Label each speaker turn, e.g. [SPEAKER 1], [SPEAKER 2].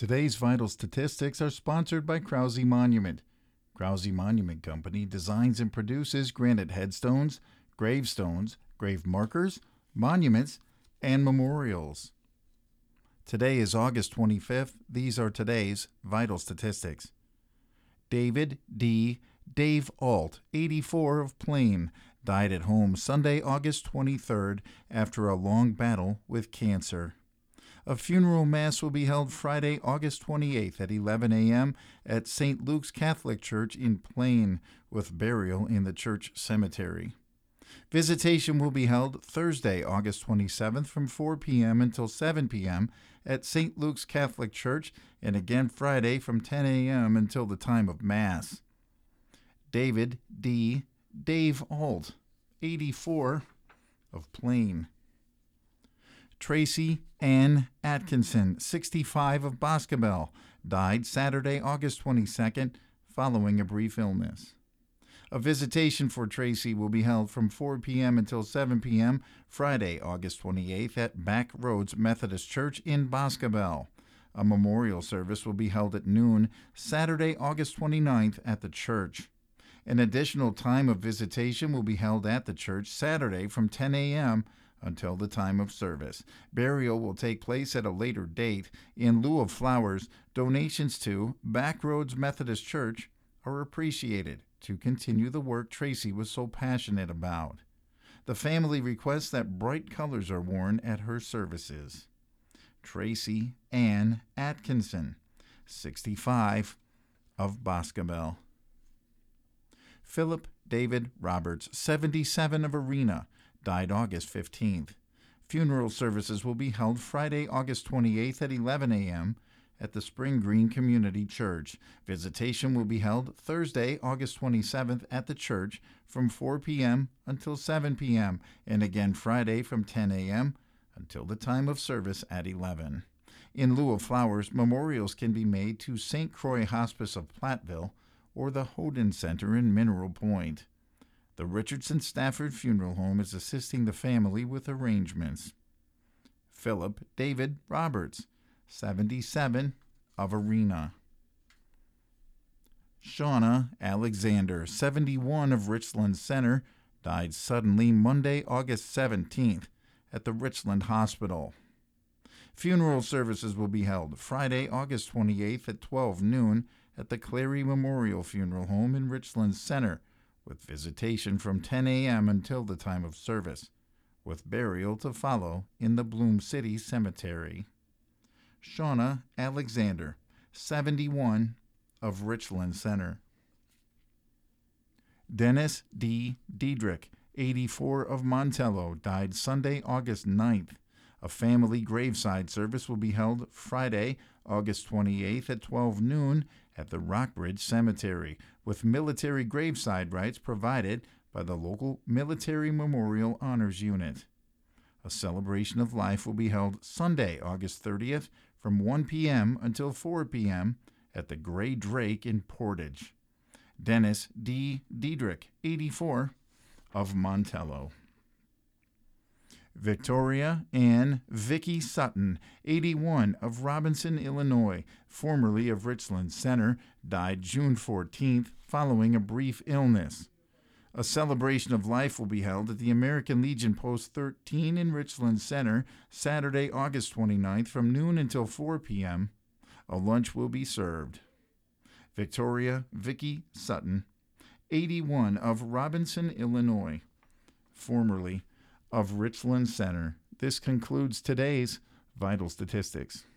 [SPEAKER 1] Today's vital statistics are sponsored by Krause Monument. Krause Monument Company designs and produces granite headstones, gravestones, grave markers, monuments, and memorials. Today is August 25th. These are today's vital statistics. David D. Dave Alt, 84 of Plain, died at home Sunday, August 23rd after a long battle with cancer. A funeral mass will be held Friday, August 28th at 11 a.m. at St. Luke's Catholic Church in Plain, with burial in the church cemetery. Visitation will be held Thursday, August 27th from 4 p.m. until 7 p.m. at St. Luke's Catholic Church, and again Friday from 10 a.m. until the time of Mass. David D. Dave Alt, 84 of Plain. Tracy Ann Atkinson, 65 of Boscobel, died Saturday, August 22nd, following a brief illness. A visitation for Tracy will be held from 4 p.m. until 7 p.m. Friday, August 28th at Back Roads Methodist Church in Boscobel. A memorial service will be held at noon Saturday, August 29th at the church. An additional time of visitation will be held at the church Saturday from 10 a.m. until the time of service. Burial will take place at a later date. In lieu of flowers, donations to Backroads Methodist Church are appreciated to continue the work Tracy was so passionate about. The family requests that bright colors are worn at her services. Tracy Ann Atkinson, 65 of Boscobel. Philip David Roberts, 77 of Arena, died August 15th. Funeral services will be held Friday, August 28th at 11 a.m. at the Spring Green Community Church. Visitation will be held Thursday, August 27th at the church from 4 p.m. until 7 p.m. and again Friday from 10 a.m. until the time of service at 11. In lieu of flowers, memorials can be made to St. Croix Hospice of Platteville or the Houghton Center in Mineral Point. The Richardson Stafford Funeral Home is assisting the family with arrangements. Philip David Roberts, 77 of Arena. Shauna Alexander, 71 of Richland Center, died suddenly Monday, August 17th at the Richland Hospital. Funeral services will be held Friday, August 28th at 12 noon at the Clary Memorial Funeral Home in Richland Center, with visitation from 10 a.m. until the time of service, with burial to follow in the Bloom City Cemetery. Shauna Alexander, 71 of Richland Center. Dennis D. Diedrich, 84 of Montello, died Sunday, August 9th. A family graveside service will be held Friday, August 28th at 12 noon at the Rockbridge Cemetery, with military graveside rites provided by the local Military Memorial Honors Unit. A celebration of life will be held Sunday, August 30th from 1 p.m. until 4 p.m. at the Gray Drake in Portage. Dennis D. Diedrich, 84 of Montello. Victoria Ann Vicky Sutton, 81 of Robinson, Illinois, formerly of Richland Center, died June 14th following a brief illness. A celebration of life will be held at the American Legion Post 13 in Richland Center Saturday, August 29th from noon until 4 p.m. A lunch will be served. Victoria Vicky Sutton, 81 of Robinson, Illinois, formerly of Richland Center. This concludes today's Vital Statistics.